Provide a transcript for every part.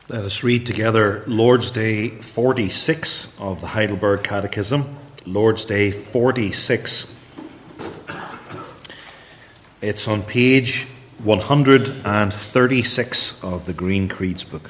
Let us read together Lord's Day 46 of the Heidelberg Catechism. Lord's Day 46. It's on page 136 of the Green Creeds book.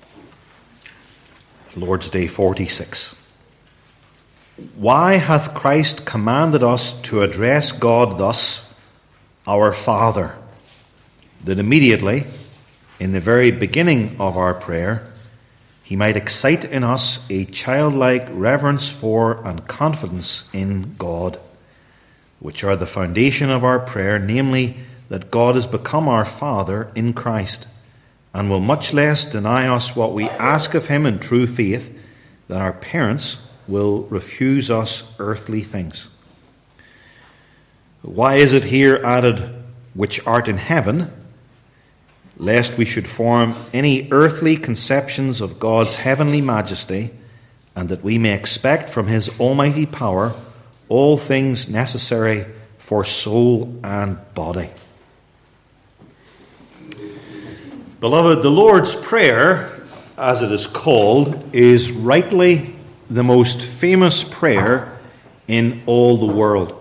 Lord's Day 46. Why hath Christ commanded us to address God thus, our Father, that immediately, in the very beginning of our prayer, he might excite in us a childlike reverence for and confidence in God, which are the foundation of our prayer, namely, that God is become our Father in Christ, and will much less deny us what we ask of him in true faith, than our parents will refuse us earthly things. Why is it here added, which art in heaven, lest we should form any earthly conceptions of God's heavenly majesty, and that we may expect from his almighty power all things necessary for soul and body. Beloved, the Lord's Prayer, as it is called, is rightly the most famous prayer in all the world.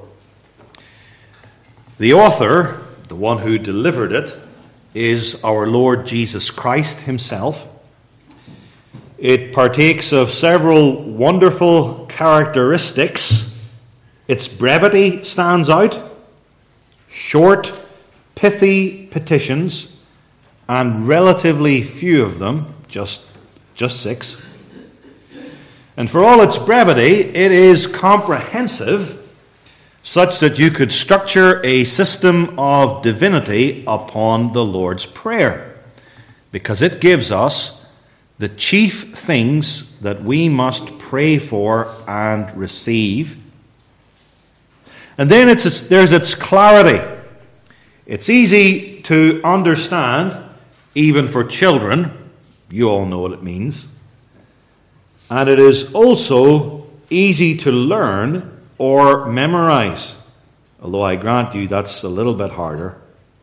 The author, the one who delivered it, is our Lord Jesus Christ himself. It partakes of several wonderful characteristics. Its brevity stands out. Short, pithy petitions, and relatively few of them, just 6. And for all its brevity, it is comprehensive, such that you could structure a system of divinity upon the Lord's Prayer, because it gives us the chief things that we must pray for and receive. And then there's its clarity. It's easy to understand, even for children. You all know what it means. And it is also easy to learn or memorize, although I grant you that's a little bit harder.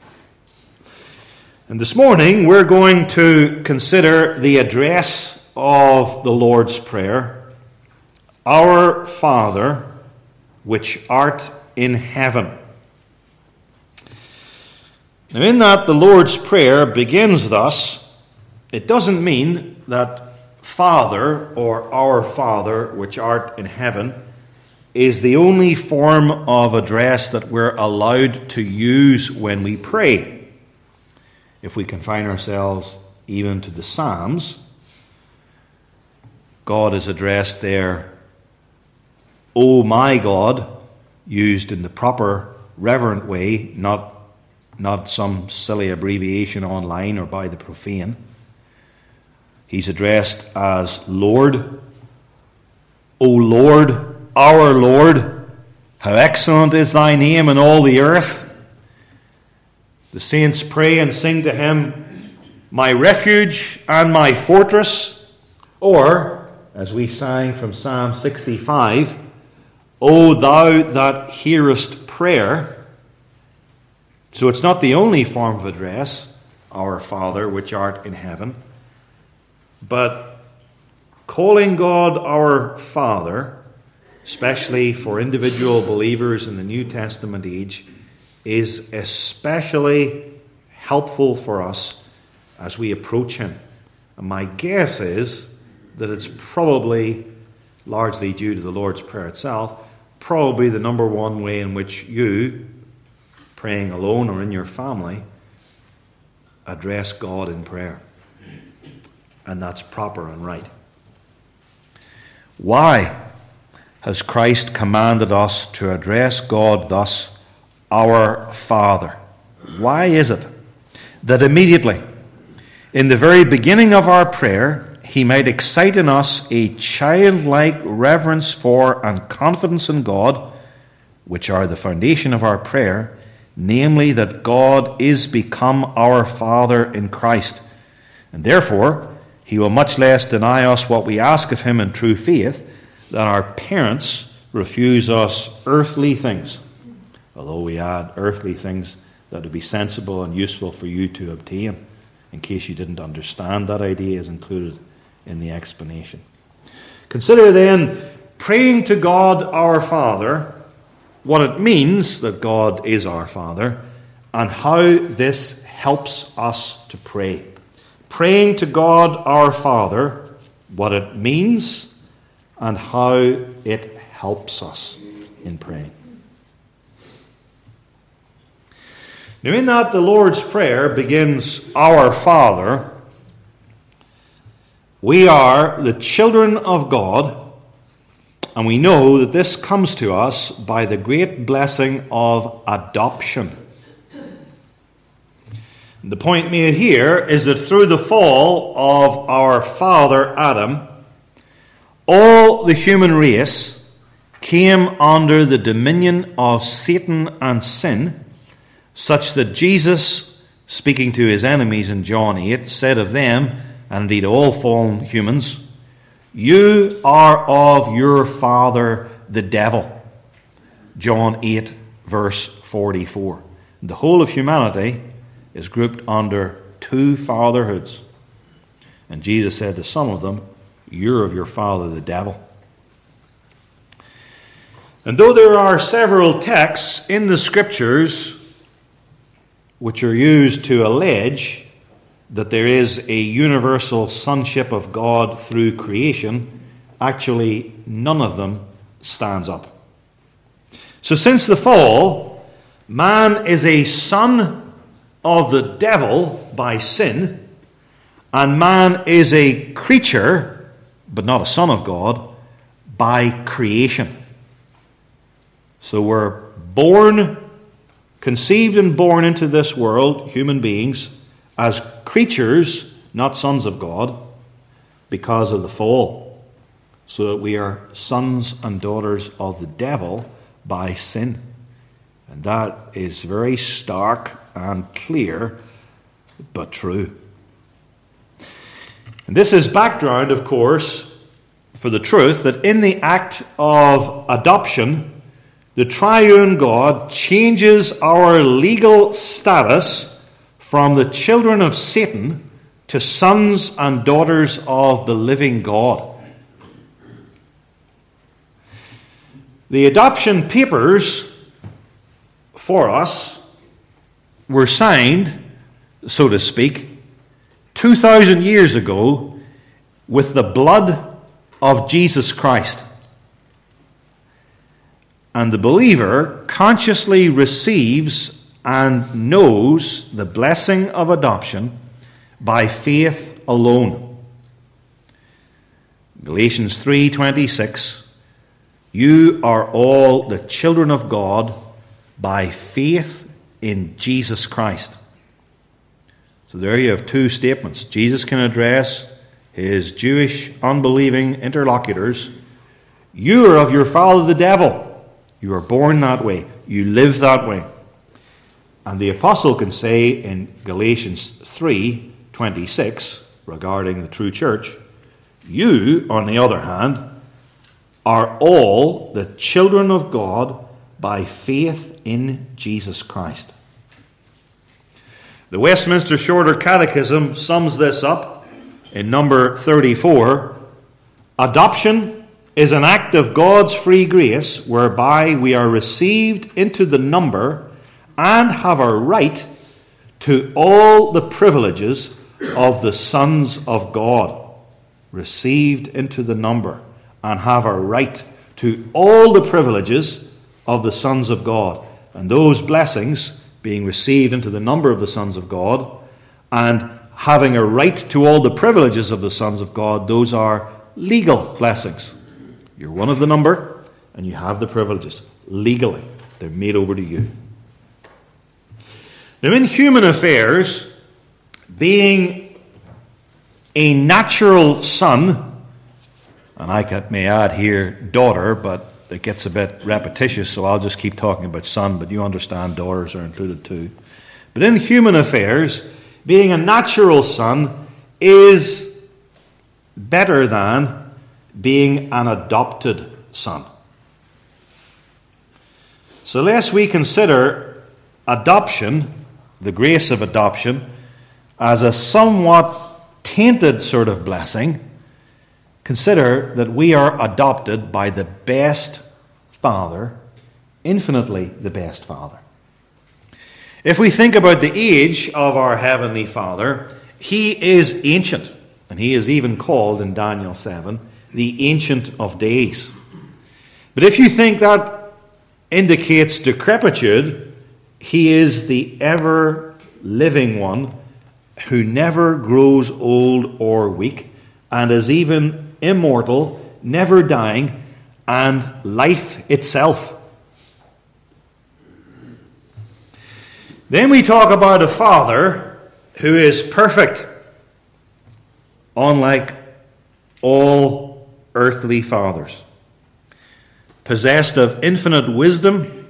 And this morning we're going to consider the address of the Lord's Prayer, Our Father, which art in heaven. Now, in that the Lord's Prayer begins thus, it doesn't mean that Father or Our Father, which art in heaven, is the only form of address that we're allowed to use when we pray. If we confine ourselves even to the Psalms, God is addressed there, O my God, used in the proper, reverent way, not some silly abbreviation online or by the profane. He's addressed as Lord, O Lord, our Lord, how excellent is thy name in all the earth. The saints pray and sing to him, my refuge and my fortress. Or, as we sang from Psalm 65, O thou that hearest prayer. So it's not the only form of address, Our Father, which art in heaven, but calling God our Father, especially for individual believers in the New Testament age, is especially helpful for us as we approach him. And my guess is that it's probably, largely due to the Lord's Prayer itself, probably the number one way in which you, praying alone or in your family, address God in prayer. And that's proper and right. Why has Christ commanded us to address God thus, our Father? Why is it that immediately, in the very beginning of our prayer, he might excite in us a childlike reverence for and confidence in God, which are the foundation of our prayer, namely that God is become our Father in Christ, and therefore he will much less deny us what we ask of him in true faith, than our parents refuse us earthly things, although we add earthly things that would be sensible and useful for you to obtain. in case you didn't understand, that idea is included in the explanation. Consider then praying to God our Father, what it means that God is our Father, and how this helps us to pray. Praying to God our Father, what it means, and how it helps us in praying. Now, in that the Lord's Prayer begins, Our Father, we are the children of God, and we know that this comes to us by the great blessing of adoption. The point made here is that through the fall of our father Adam, all the human race came under the dominion of Satan and sin, such that Jesus, speaking to his enemies in John 8, said of them, and indeed all fallen humans, you are of your father the devil. John 8, verse 44. The whole of humanity is grouped under two fatherhoods. And Jesus said to some of them, you're of your father the devil. And though there are several texts in the Scriptures which are used to allege that there is a universal sonship of God through creation, actually none of them stands up. So since the fall, man is a son of the devil by sin, and man is a creature, but not a son of God, by creation. So we're conceived and born into this world, human beings, as creatures, not sons of God, because of the fall, so that we are sons and daughters of the devil by sin. And that is very stark and clear, but true. And this is background, of course, for the truth that in the act of adoption, the triune God changes our legal status from the children of Satan to sons and daughters of the living God. The adoption papers for us were signed, so to speak, 2,000 years ago with the blood of Jesus Christ. And the believer consciously receives and knows the blessing of adoption by faith alone. Galatians 3:26, you are all the children of God by faith in Jesus Christ. So there you have two statements. Jesus can address his Jewish unbelieving interlocutors. You are of your father the devil. You are born that way. You live that way. And the apostle can say in Galatians 3:26, regarding the true church, you, on the other hand, are all the children of God by faith in Jesus Christ. The Westminster Shorter Catechism sums this up in number 34. Adoption is an act of God's free grace whereby we are received into the number and have a right to all the privileges of the sons of God. Received into the number and have a right to all the privileges of the sons of God. And those blessings, being received into the number of the sons of God and having a right to all the privileges of the sons of God, those are legal blessings. You're one of the number and you have the privileges. Legally, they're made over to you. Now, in human affairs, being a natural son, and I may add here daughter, but it gets a bit repetitious, so I'll just keep talking about son, but you understand daughters are included too. But in human affairs, being a natural son is better than being an adopted son. So lest we consider adoption, the grace of adoption, as a somewhat tainted sort of blessing, consider that we are adopted by the best Father, infinitely the best Father. If we think about the age of our Heavenly Father, He is ancient, and He is even called in Daniel 7, the Ancient of Days. But if you think that indicates decrepitude, He is the ever-living one who never grows old or weak, and is even immortal, never dying, and life itself. Then we talk about a Father who is perfect, unlike all earthly fathers, possessed of infinite wisdom,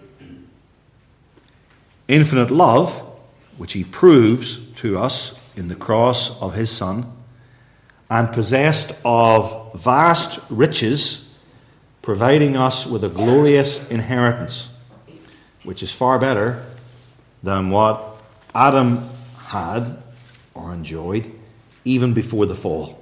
infinite love, which He proves to us in the cross of His Son, and possessed of vast riches, providing us with a glorious inheritance, which is far better than what Adam had or enjoyed even before the fall.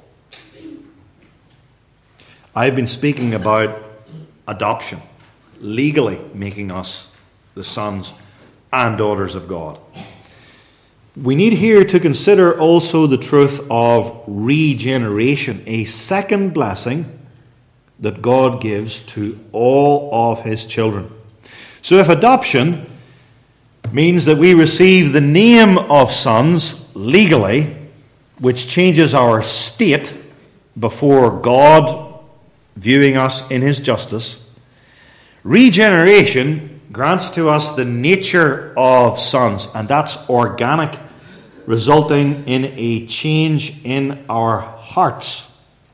I've been speaking about adoption, legally making us the sons and daughters of God. We need here to consider also the truth of regeneration, a second blessing that God gives to all of His children. So if adoption means that we receive the name of sons legally, which changes our state before God, viewing us in His justice, regeneration grants to us the nature of sons, and that's organic, resulting in a change in our hearts.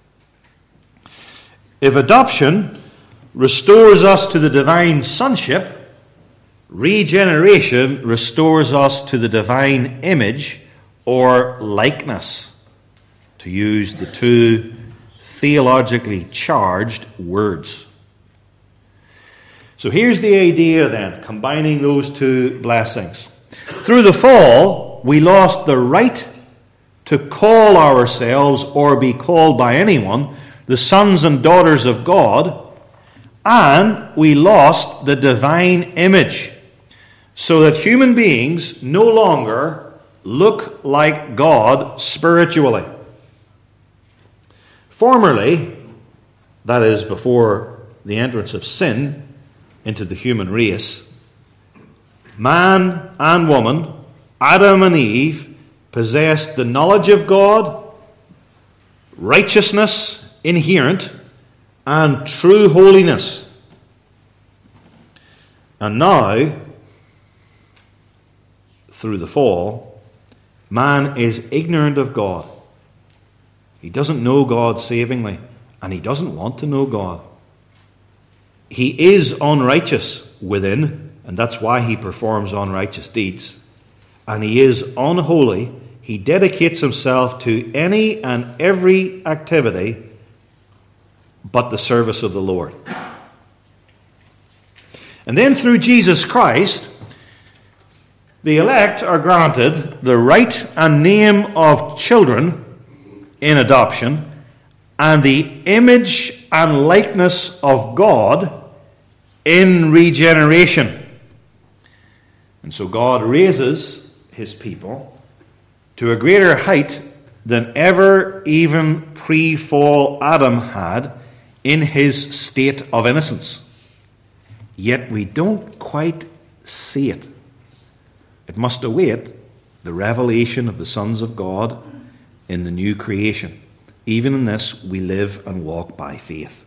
If adoption restores us to the divine sonship, regeneration restores us to the divine image or likeness, to use the two theologically charged words. So here's the idea then, combining those two blessings. Through the fall, we lost the right to call ourselves or be called by anyone the sons and daughters of God, and we lost the divine image, so that human beings no longer look like God spiritually. Formerly, that is before the entrance of sin into the human race, man and woman, Adam and Eve, possessed the knowledge of God, righteousness inherent, and true holiness. And now, through the fall, man is ignorant of God. He doesn't know God savingly, and he doesn't want to know God. He is unrighteous within, and that's why he performs unrighteous deeds. And he is unholy. He dedicates himself to any and every activity but the service of the Lord. And then through Jesus Christ, the elect are granted the right and name of children in adoption, and the image and likeness of God in regeneration. And so God raises His people to a greater height than ever even pre-fall Adam had in his state of innocence. Yet we don't quite see it. It must await the revelation of the sons of God in the new creation. Even in this, we live and walk by faith.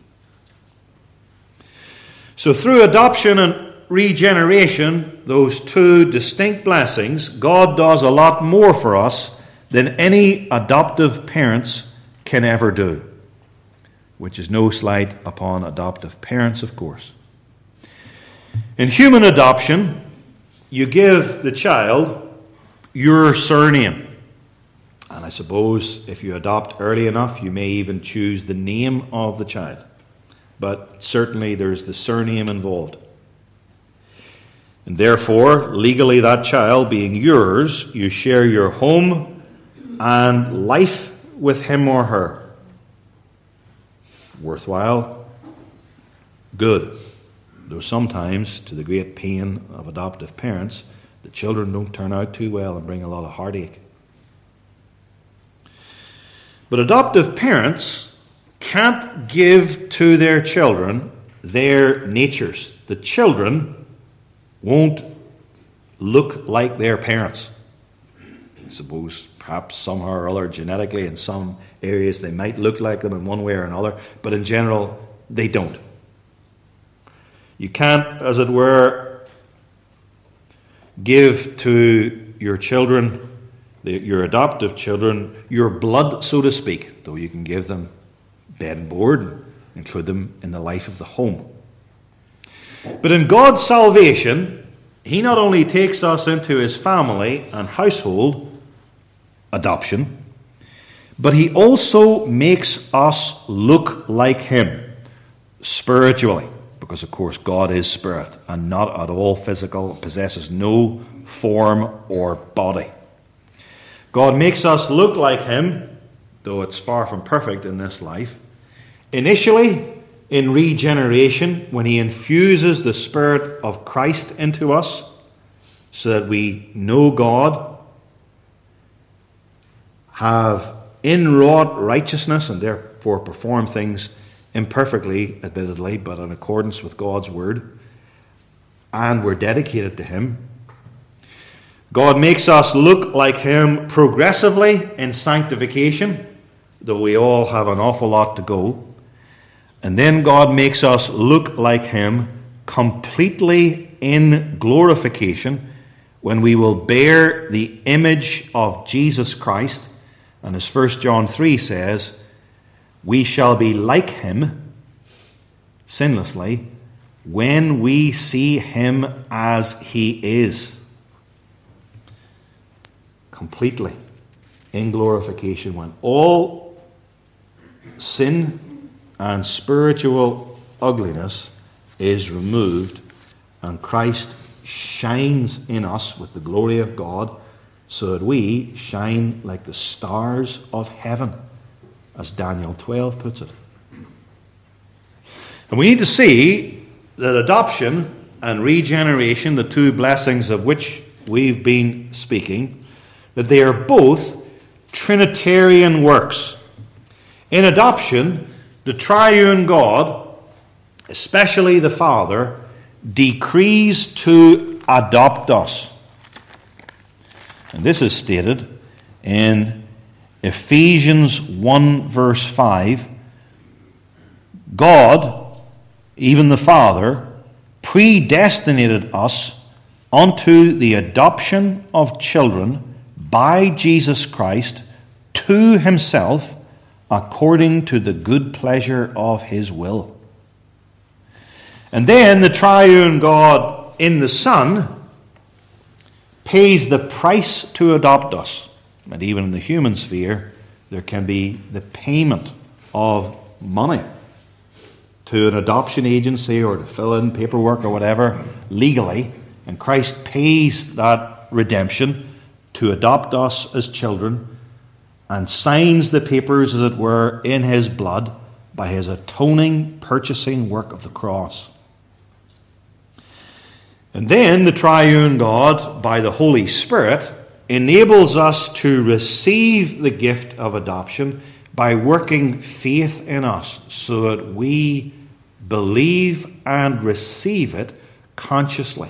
So through adoption and regeneration, those two distinct blessings, God does a lot more for us than any adoptive parents can ever do, which is no slight upon adoptive parents, of course. In human adoption, you give the child your surname. And I suppose if you adopt early enough, you may even choose the name of the child. But certainly there's the surname involved. And therefore, legally that child being yours, you share your home, and life with him or her. Worthwhile, good. Though sometimes, to the great pain of adoptive parents, the children don't turn out too well and bring a lot of heartache. But adoptive parents can't give to their children their natures. The children won't look like their parents. I suppose perhaps somehow or other genetically in some areas they might look like them in one way or another, but in general they don't. You can't, as it were, give to your children, your adoptive children, your blood, so to speak, though you can give them bed and board and include them in the life of the home. But in God's salvation, he not only takes us into his family and household, adoption, but he also makes us look like him spiritually. Because, of course, God is spirit and not at all physical, possesses no form or body. God makes us look like him, though it's far from perfect in this life. Initially, in regeneration, when he infuses the Spirit of Christ into us, so that we know God, have inwrought righteousness, and therefore perform things imperfectly, admittedly, but in accordance with God's word, and we're dedicated to him. God makes us look like him progressively in sanctification, though we all have an awful lot to go. And then God makes us look like him completely in glorification, when we will bear the image of Jesus Christ. And as 1 John 3 says, we shall be like him, sinlessly, when we see him as he is. Completely in glorification, when all sin and spiritual ugliness is removed and Christ shines in us with the glory of God, so that we shine like the stars of heaven, as Daniel 12 puts it. And we need to see that adoption and regeneration, the two blessings of which we've been speaking, that they are both Trinitarian works. In adoption, the triune God, especially the Father, decrees to adopt us. And this is stated in Ephesians 1 verse 5. God, even the Father, predestinated us unto the adoption of children by Jesus Christ to himself, according to the good pleasure of his will. And then the triune God in the Son pays the price to adopt us. And even in the human sphere, there can be the payment of money to an adoption agency or to fill in paperwork or whatever legally. And Christ pays that redemption to adopt us as children and signs the papers, as it were, in his blood by his atoning, purchasing work of the cross. And then the triune God, by the Holy Spirit, enables us to receive the gift of adoption by working faith in us, so that we believe and receive it consciously.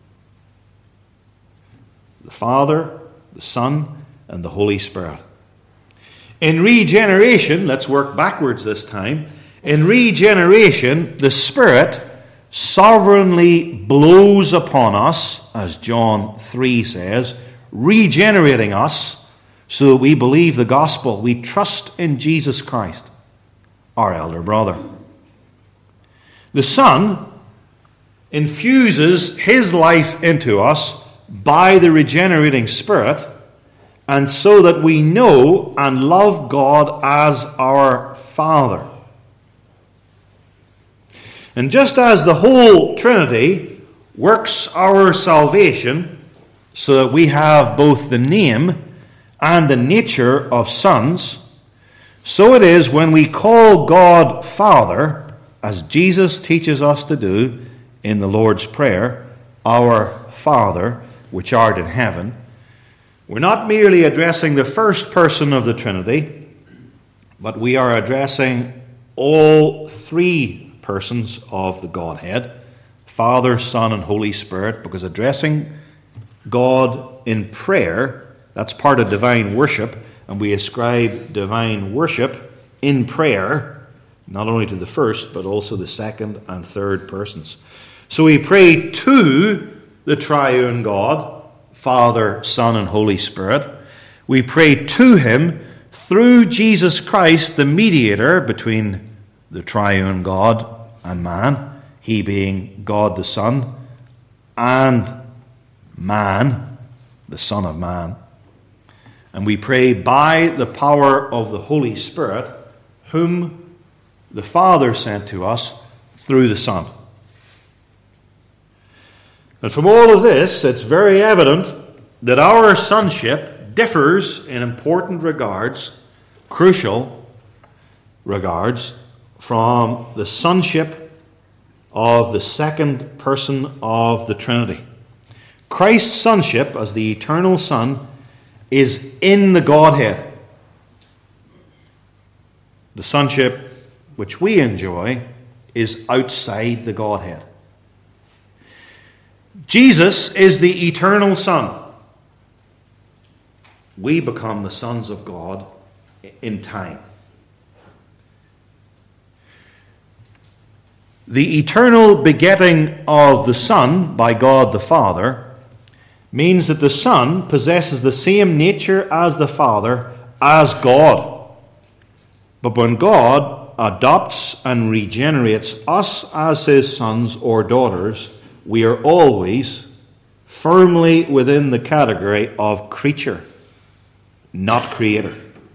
The Father, the Son, and the Holy Spirit. In regeneration, let's work backwards this time. In regeneration, the Spirit sovereignly blows upon us, as John 3 says, regenerating us so that we believe the gospel. We trust in Jesus Christ, our elder brother. The Son infuses his life into us by the regenerating Spirit, and so that we know and love God as our Father. And just as the whole Trinity works our salvation so that we have both the name and the nature of sons, so it is when we call God Father, as Jesus teaches us to do in the Lord's Prayer, Our Father, which art in heaven. We're not merely addressing the first person of the Trinity, but we are addressing all three persons of the Godhead, Father, Son, and Holy Spirit, because addressing God in prayer, that's part of divine worship, and we ascribe divine worship in prayer, not only to the first, but also the second and third persons. So we pray to the triune God, Father, Son, and Holy Spirit. We pray to him through Jesus Christ, the mediator between the triune God and man, he being God the Son, and man, the Son of Man. And we pray by the power of the Holy Spirit, whom the Father sent to us through the Son. And from all of this, it's very evident that our sonship differs in important regards, crucial regards, from the sonship of the second person of the Trinity. Christ's sonship as the eternal Son is in the Godhead. The sonship which we enjoy is outside the Godhead. Jesus is the eternal Son. We become the sons of God in time. The eternal begetting of the Son by God the Father means that the Son possesses the same nature as the Father, as God. But when God adopts and regenerates us as his sons or daughters, we are always firmly within the category of creature, not creator.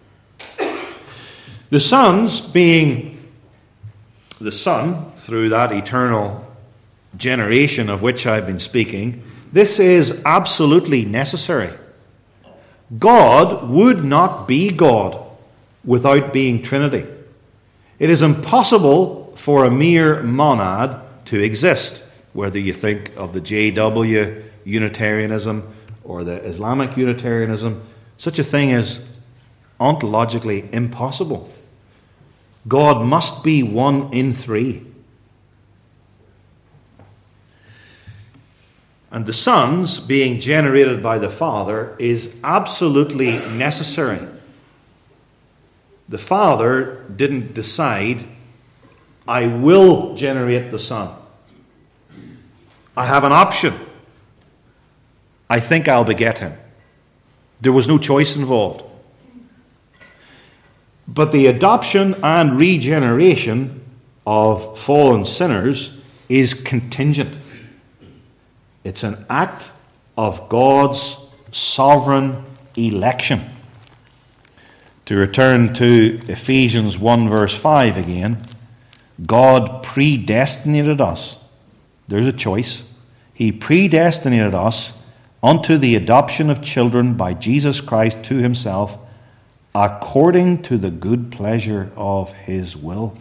The sons being the Son through that eternal generation of which I've been speaking, this is absolutely necessary. God would not be God without being Trinity. It is impossible for a mere monad to exist, whether you think of the JW Unitarianism or the Islamic Unitarianism. Such a thing is ontologically impossible. God must be one in three. And the sons being generated by the Father is absolutely necessary. The Father didn't decide, I will generate the Son. I have an option. I think I'll beget him. There was no choice involved. But the adoption and regeneration of fallen sinners is contingent. It's an act of God's sovereign election. To return to Ephesians 1 verse 5 again, God predestinated us. There's a choice. He predestinated us unto the adoption of children by Jesus Christ to himself, according to the good pleasure of his will.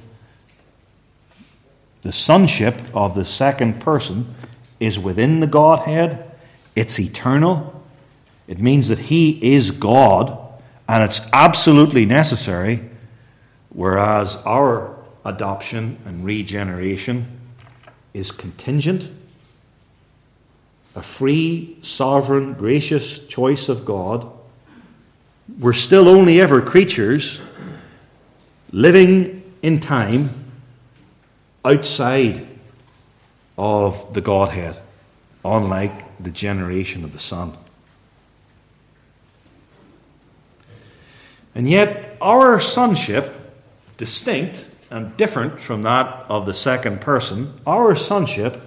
The sonship of the second person is within the Godhead. It's eternal. It means that he is God, and it's absolutely necessary, whereas our adoption and regeneration is contingent, a free, sovereign, gracious choice of God. We're still only ever creatures living in time outside of the Godhead, unlike the generation of the Son. And yet, our sonship, distinct and different from that of the second person, our sonship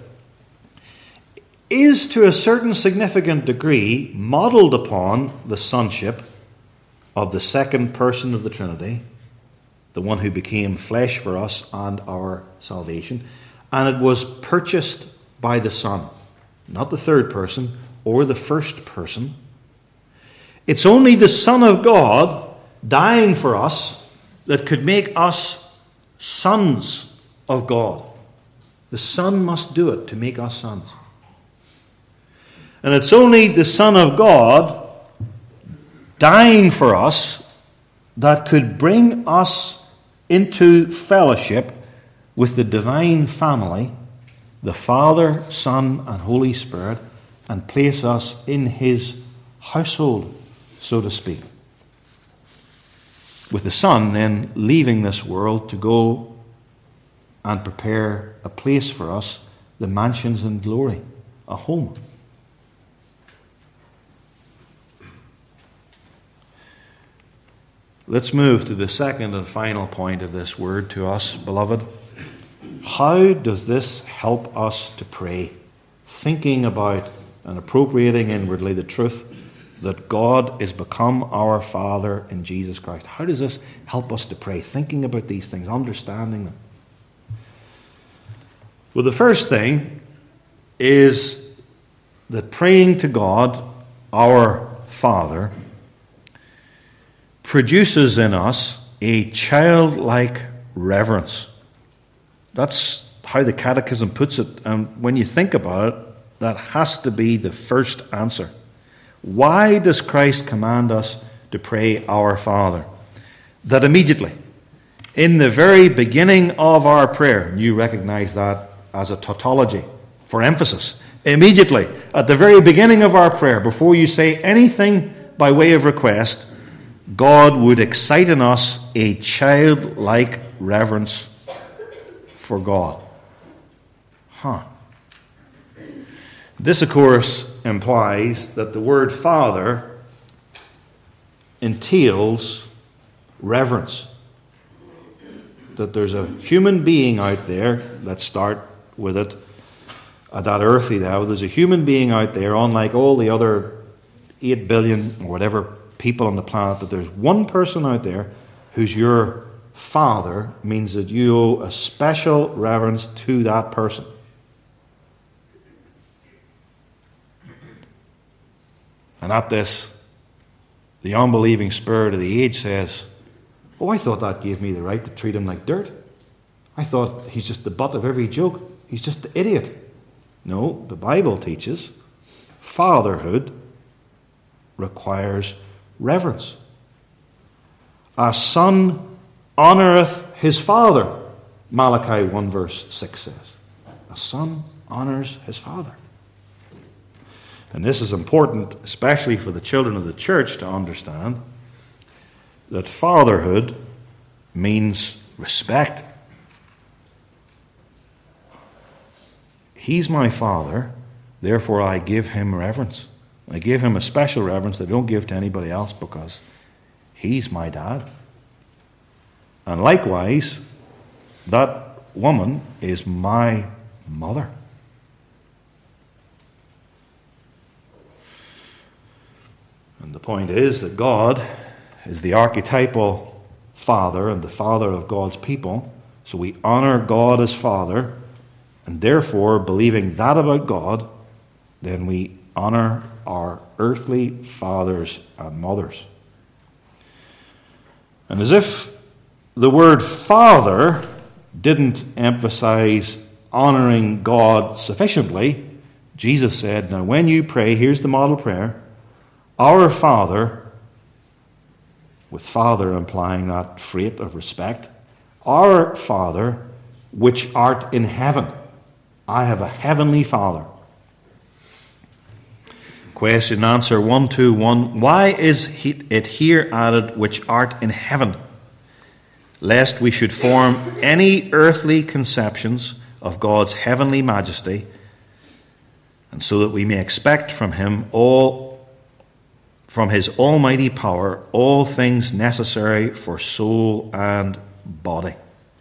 is to a certain significant degree modeled upon the sonship of the second person of the Trinity, the one who became flesh for us and our salvation. And it was purchased by the Son, not the third person or the first person. It's only the Son of God dying for us that could make us sons of God. The Son must do it to make us sons. And it's only the Son of God dying for us that could bring us into fellowship with the divine family, the Father, Son, and Holy Spirit, and place us in His household, so to speak. With the Son then leaving this world to go and prepare a place for us, the mansions in glory, a home. Let's move to the second and final point of this word to us, beloved. How does this help us to pray? Thinking about and appropriating inwardly the truth that God is become our Father in Jesus Christ. How does this help us to pray? Thinking about these things, understanding them. Well, the first thing is that praying to God, our Father, produces in us a childlike reverence. That's how the Catechism puts it. And when you think about it, that has to be the first answer. Why does Christ command us to pray our Father? That immediately, in the very beginning of our prayer, and you recognize that as a tautology for emphasis, immediately, at the very beginning of our prayer, before you say anything by way of request, God would excite in us a childlike reverence for God. This, of course, implies that the word Father entails reverence. That there's a human being out there, let's start with it at that earthly level. There's a human being out there, unlike all the other 8 billion or whatever people on the planet, that there's one person out there who's your Father, means that you owe a special reverence to that person. And at this, the unbelieving spirit of the age says, "Oh, I thought that gave me the right to treat him like dirt. I thought he's just the butt of every joke. He's just the idiot." No, the Bible teaches fatherhood requires reverence. A son honoureth his father, Malachi 1 verse 6 says. A son honours his father. And this is important, especially for the children of the church, to understand that fatherhood means respect. He's my father, therefore I give him reverence. I give him a special reverence that I don't give to anybody else because he's my dad. And likewise, that woman is my mother. And the point is that God is the archetypal father and the father of God's people. So we honor God as Father, and therefore, believing that about God, then we honor our earthly fathers and mothers. And as if the word Father didn't emphasize honoring God sufficiently, Jesus said, now when you pray, here's the model prayer, Our Father, with Father implying that trait of respect, Our Father, which art in heaven. I have a heavenly Father. Question and answer 121. Why is it here added, which art in heaven? Lest we should form any earthly conceptions of God's heavenly majesty, and so that we may expect from him from his almighty power, all things necessary for soul and body.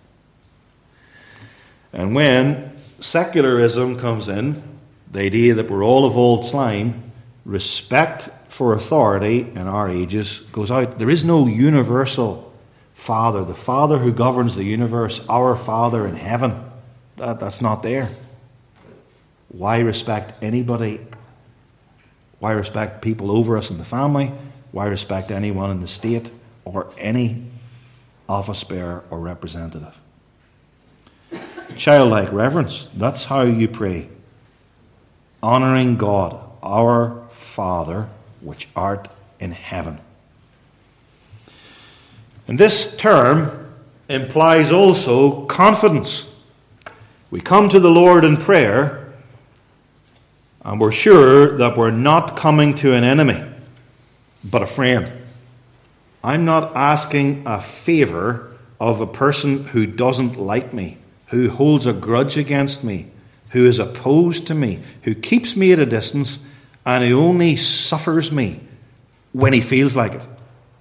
And when secularism comes in, the idea that we're all of old slime, respect for authority in our ages goes out. There is no universal Father, the Father who governs the universe, our Father in heaven. That's not there. Why respect anybody? Why respect people over us in the family? Why respect anyone in the state or any office bearer or representative? Childlike reverence. That's how you pray. Honouring God, our Father, which art in heaven. And this term implies also confidence. We come to the Lord in prayer, and we're sure that we're not coming to an enemy, but a friend. I'm not asking a favour of a person who doesn't like me, who holds a grudge against me, who is opposed to me, who keeps me at a distance, and who only suffers me when he feels like it.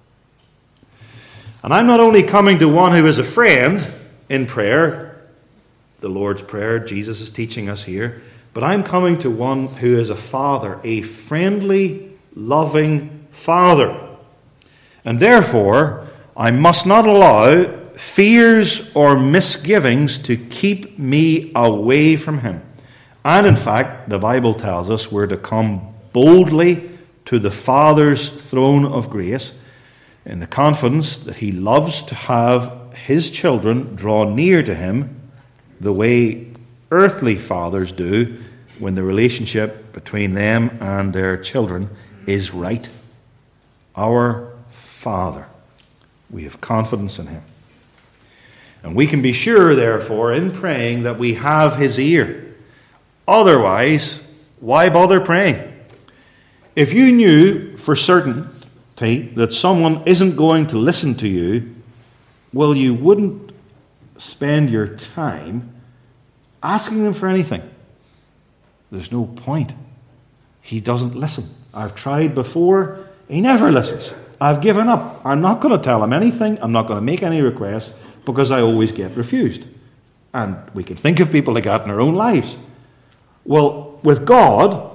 And I'm not only coming to one who is a friend in prayer, the Lord's Prayer, Jesus is teaching us here, but I'm coming to one who is a father, a friendly, loving father. And therefore, I must not allow fears or misgivings to keep me away from him. And in fact, the Bible tells us we're to come boldly to the Father's throne of grace in the confidence that he loves to have his children draw near to him the way earthly fathers do when the relationship between them and their children is right. Our Father. We have confidence in him. And we can be sure, therefore, in praying that we have his ear. Otherwise, why bother praying? If you knew for certainty that someone isn't going to listen to you, well, you wouldn't spend your time asking them for anything. There's no point. He doesn't listen. I've tried before. He never listens. I've given up. I'm not going to tell him anything. I'm not going to make any requests because I always get refused. And we can think of people like that in our own lives. Well, with God,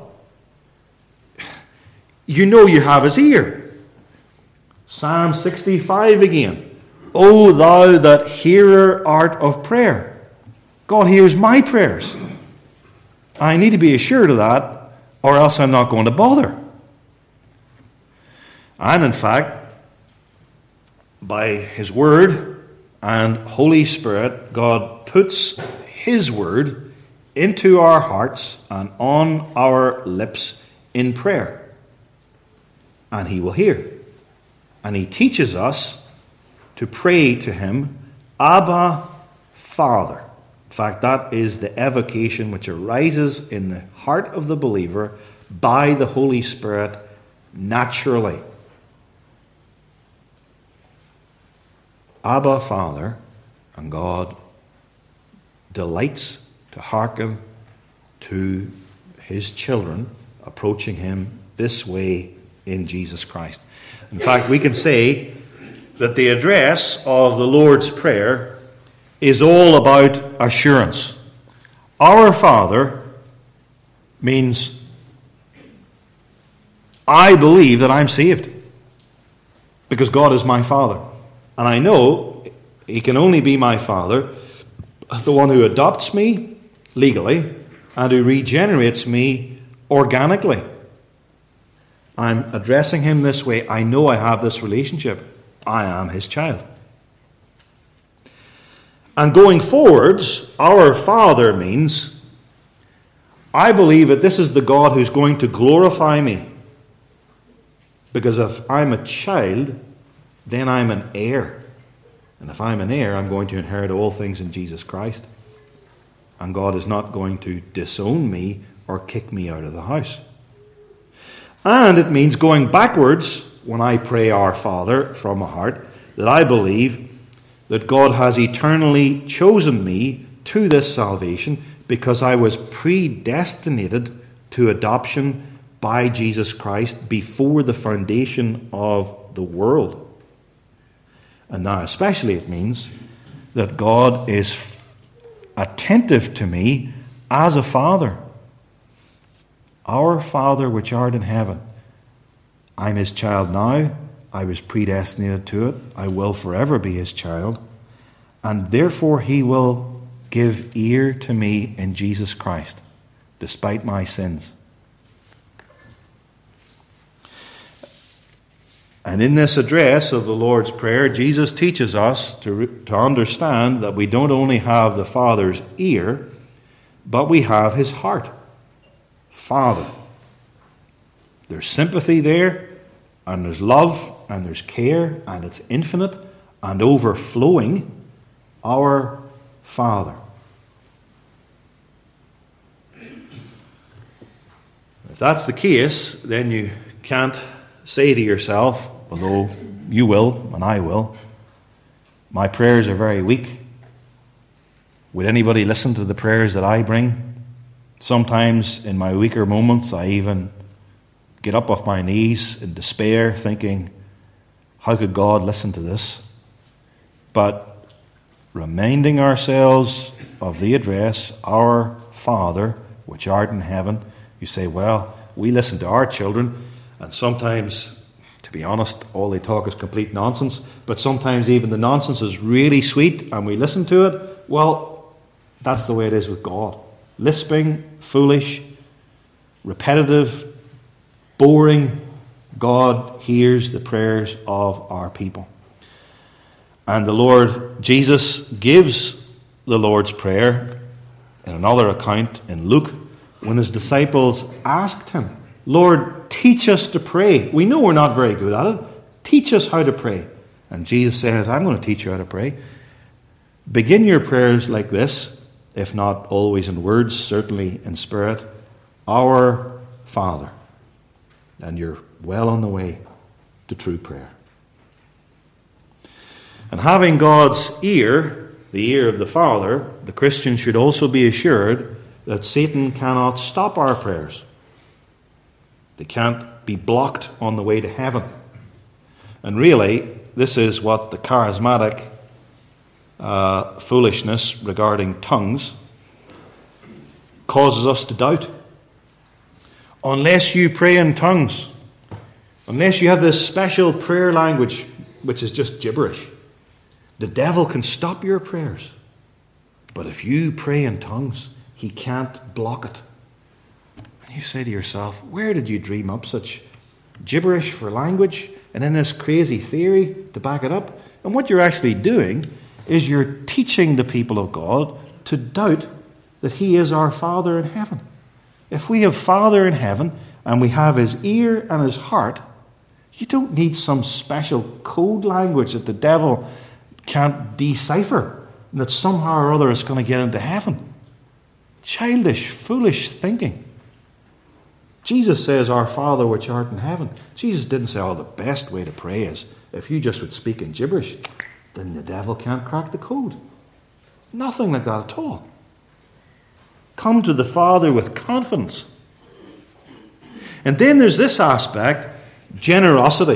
you know you have his ear. Psalm 65 again. O thou that hearer art of prayer. God hears my prayers. I need to be assured of that, or else I'm not going to bother. And in fact, by his word and Holy Spirit, God puts his word into our hearts and on our lips in prayer. And he will hear. And he teaches us to pray to him, Abba, Father. In fact, that is the evocation which arises in the heart of the believer by the Holy Spirit naturally. Abba, Father, and God delights to hearken to his children approaching him this way in Jesus Christ. In fact, we can say that the address of the Lord's Prayer is all about assurance. Our Father means I believe that I'm saved because God is my Father. And I know he can only be my Father as the one who adopts me legally and who regenerates me organically. I'm addressing him this way. I know I have this relationship. I am his child. And going forwards, our Father means I believe that this is the God who's going to glorify me. Because if I'm a child, then I'm an heir. And if I'm an heir, I'm going to inherit all things in Jesus Christ. And God is not going to disown me or kick me out of the house. And it means going backwards when I pray Our Father from my heart, that I believe that God has eternally chosen me to this salvation because I was predestinated to adoption by Jesus Christ before the foundation of the world. And now especially it means that God is attentive to me as a father. Our Father which art in heaven. I'm his child now. I was predestinated to it. I will forever be his child. And therefore he will give ear to me in Jesus Christ, despite my sins. And in this address of the Lord's Prayer, Jesus teaches us to understand that we don't only have the Father's ear, but we have his heart. Father. There's sympathy there, and there's love, and there's care, and it's infinite and overflowing. Our Father. If that's the case, then you can't say to yourself, although you will and I will, my prayers are very weak. Would anybody listen to the prayers that I bring? Sometimes in my weaker moments I even get up off my knees in despair thinking, how could God listen to this? But reminding ourselves of the address, Our Father, which art in heaven, you say, well, we listen to our children, and sometimes, to be honest, all they talk is complete nonsense, but sometimes even the nonsense is really sweet, and we listen to it. Well, that's the way it is with God. Lisping, foolish, repetitive, boring, God hears the prayers of our people. And the Lord Jesus gives the Lord's Prayer in another account in Luke when his disciples asked him, Lord, teach us to pray. We know we're not very good at it. Teach us how to pray. And Jesus says, I'm going to teach you how to pray. Begin your prayers like this, if not always in words, certainly in spirit. Our Father. And you're well on the way to true prayer. And having God's ear, the ear of the Father, the Christian should also be assured that Satan cannot stop our prayers. They can't be blocked on the way to heaven. And really, this is what the charismatic foolishness regarding tongues causes us to doubt. Unless you pray in tongues, unless you have this special prayer language, which is just gibberish, the devil can stop your prayers. But if you pray in tongues, he can't block it. And you say to yourself, where did you dream up such gibberish for language and then this crazy theory to back it up? And what you're actually doing is you're teaching the people of God to doubt that he is our Father in heaven. If we have Father in heaven and we have his ear and his heart, you don't need some special code language that the devil can't decipher, and that somehow or other is going to get into heaven. Childish, foolish thinking. Jesus says, Our Father which art in heaven. Jesus didn't say, the best way to pray is if you just would speak in gibberish, then the devil can't crack the code. Nothing like that at all. Come to the Father with confidence. And then there's this aspect, generosity.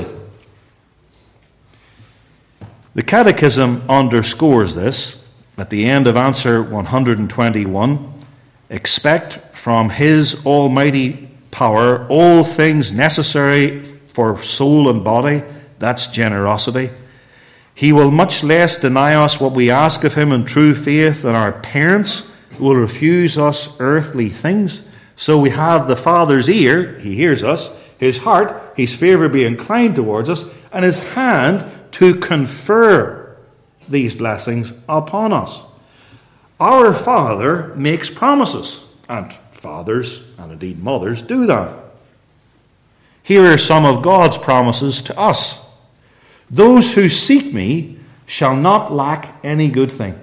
The Catechism underscores this at the end of answer 121. Expect from his almighty power all things necessary for soul and body. That's generosity. He will much less deny us what we ask of him in true faith than our parents will refuse us earthly things. So we have the Father's ear, he hears us, his heart, he's favourably inclined towards us, and his hand to confer these blessings upon us. Our Father makes promises, and fathers, and indeed mothers, do that. Here are some of God's promises to us. Those who seek me shall not lack any good thing.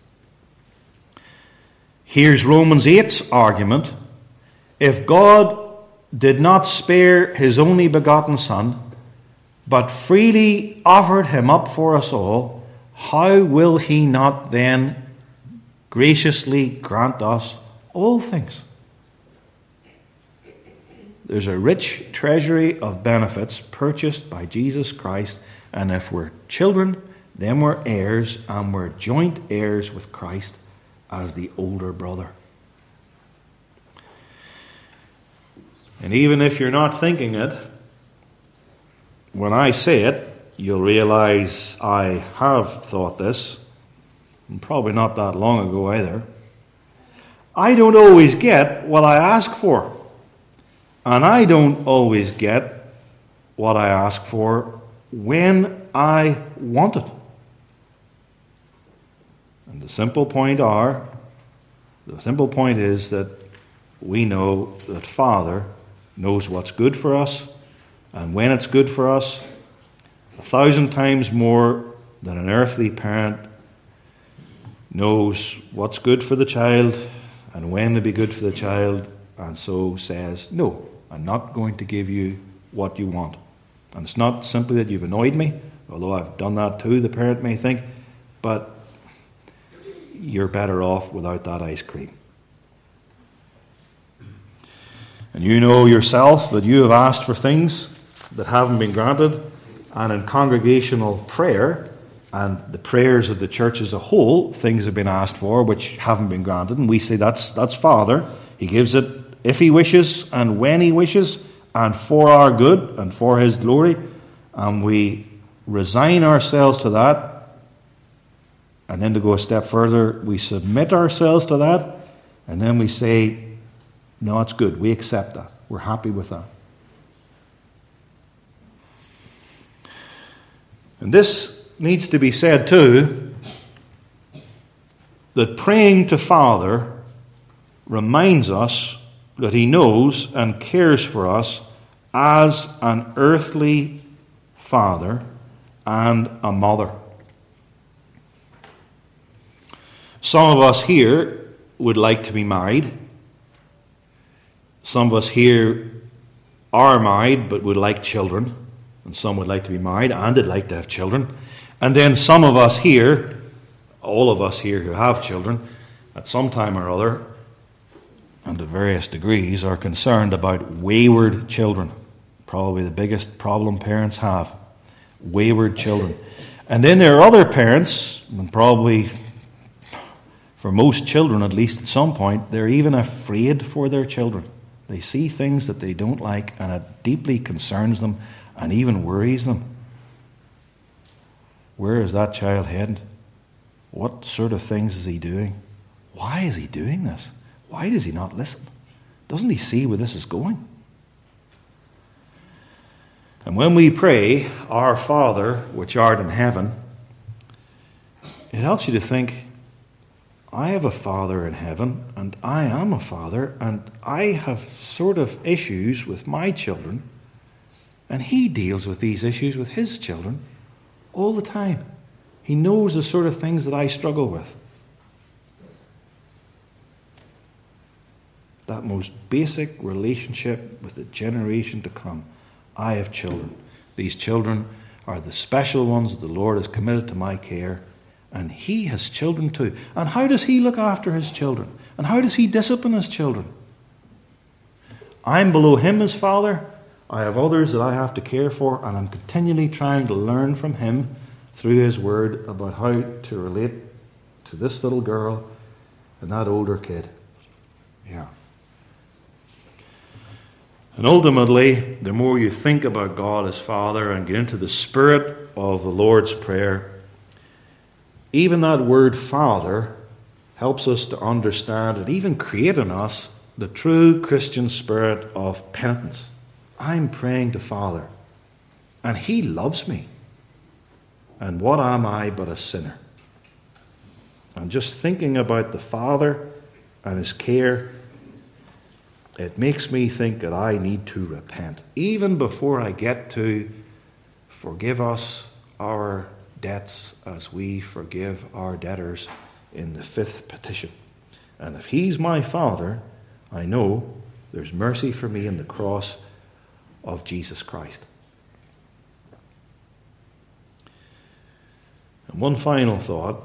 Here's Romans 8's argument. If God did not spare his only begotten Son, but freely offered him up for us all, how will he not then graciously grant us all things? There's a rich treasury of benefits purchased by Jesus Christ, and if we're children, then we're heirs, and we're joint heirs with Christ as the older brother. And even if you're not thinking it, when I say it, you'll realize I have thought this, and probably not that long ago either. I don't always get what I ask for. And I don't always get what I ask for when I want it. And the simple point is that we know that Father knows what's good for us, and when it's good for us, 1,000 times more than an earthly parent knows what's good for the child and when to be good for the child, and so says, no, I'm not going to give you what you want. And it's not simply that you've annoyed me, although I've done that too, the parent may think, but you're better off without that ice cream. And you know yourself that you have asked for things that haven't been granted, and in congregational prayer and the prayers of the church as a whole, things have been asked for which haven't been granted, and we say that's Father. He gives it if He wishes and when He wishes and for our good and for His glory, and we resign ourselves to that. And then to go a step further, we submit ourselves to that, and then we say, no, it's good. We accept that. We're happy with that. And this needs to be said too, that praying to Father reminds us that He knows and cares for us as an earthly father and a mother. Some of us here would like to be married. Some of us here are married but would like children. And some would like to be married and would like to have children. And then some of us here, all of us here who have children, at some time or other, and to various degrees, are concerned about wayward children. Probably the biggest problem parents have. Wayward children. And then there are other parents, and probably for most children, at least at some point, they're even afraid for their children. They see things that they don't like, and it deeply concerns them and even worries them. Where is that child headed? What sort of things is he doing? Why is he doing this? Why does he not listen? Doesn't he see where this is going? And when we pray, Our Father, which art in heaven, it helps you to think, I have a Father in heaven, and I am a father, and I have sort of issues with my children, and He deals with these issues with His children all the time. He knows the sort of things that I struggle with. That most basic relationship with the generation to come. I have children. These children are the special ones that the Lord has committed to my care. And He has children too. And how does He look after His children? And how does He discipline His children? I'm below Him as Father. I have others that I have to care for. And I'm continually trying to learn from Him through His Word about how to relate to this little girl and that older kid. Yeah. And ultimately, the more you think about God as Father and get into the spirit of the Lord's Prayer, even that word Father helps us to understand and even create in us the true Christian spirit of penitence. I'm praying to Father, and He loves me. And what am I but a sinner? And just thinking about the Father and His care, it makes me think that I need to repent. Even before I get to forgive us our debts as we forgive our debtors in the 5th petition. And if He's my Father, I know there's mercy for me in the cross of Jesus Christ. And one final thought.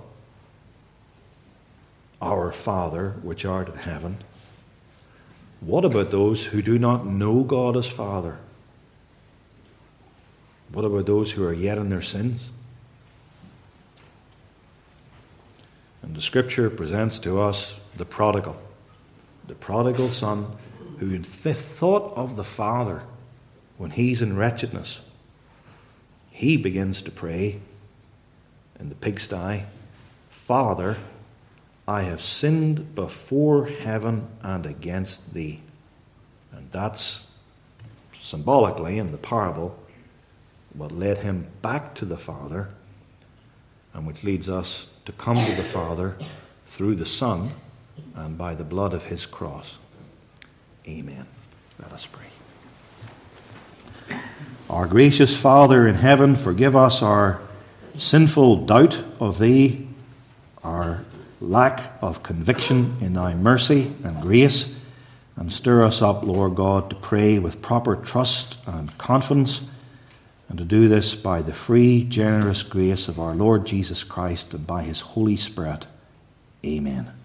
Our Father, which art in heaven. What about those who do not know God as Father? What about those who are yet in their sins? And the Scripture presents to us the prodigal son who thought of the Father when he's in wretchedness. He begins to pray in the pigsty, Father, I have sinned before heaven and against Thee. And that's symbolically in the parable what led him back to the Father, and which leads us to come to the Father through the Son and by the blood of his cross. Amen. Let us pray. Our gracious Father in heaven, forgive us our sinful doubt of thee, our lack of conviction in thy mercy and grace, and stir us up, Lord God, to pray with proper trust and confidence, and to do this by the free, generous grace of our Lord Jesus Christ and by his Holy Spirit. Amen.